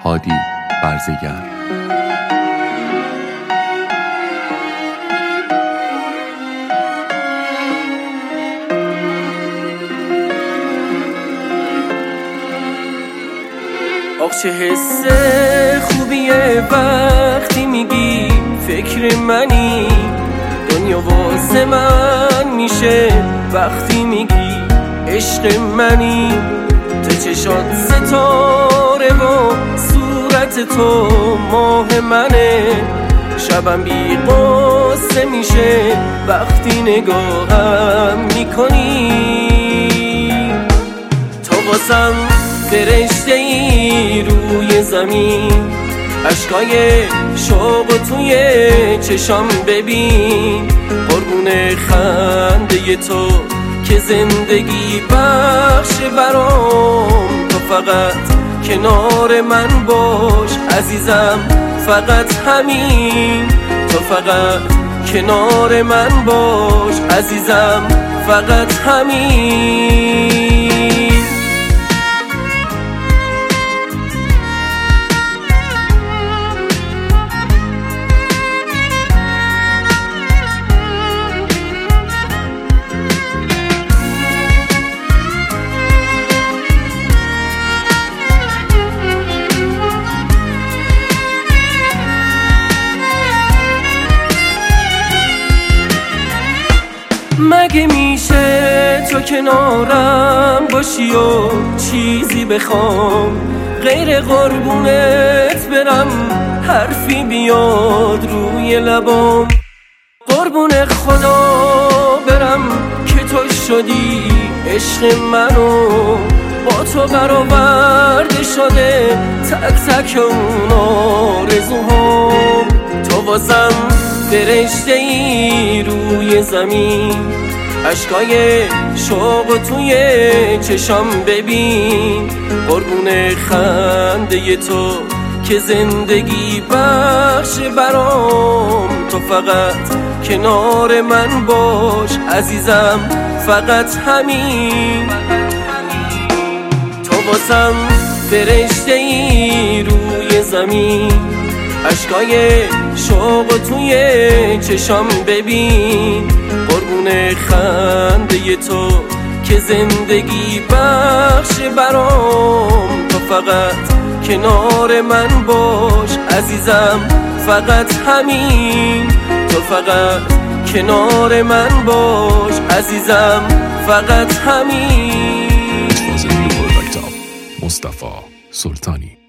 هادی برزگر. آخ چه حس خوبیه وقتی میگی فکر منی، دنیا واسه من میشه وقتی میگی عشق منی. تو چشات ستاره و صورت تو ماه منه، شبم بی قصه میشه وقتی نگاهم میکنی. تو واسم فرشته ای روی زمین، عشقای شوق توی چشام ببین، قربون خنده تو که زندگی بخش برام. تو فقط کنار من باش عزیزم، فقط همین. تو فقط کنار من باش عزیزم، فقط همین. مگه میشه تو کنارم باشی و چیزی بخوام غیر قربونت برم، حرفی بیاد روی لبام؟ قربون خدا برم که تو شدی عشق منو، با تو برآورده شده تک تک اون آرزوهام. تو واسم فرشته ای روی زمین، عشقای شوق توی چشام ببین، قربون خنده تو که زندگی بخش برام. تو فقط کنار من باش عزیزم، فقط همین. تو واسم فرشته ای روی زمین، عشقای شوق توی چشام ببین، قربون خنده تو که زندگی بخش برام. تو فقط کنار من باش عزیزم، فقط همین. تو فقط کنار من باش عزیزم، فقط همین. مصطفی سلطانی.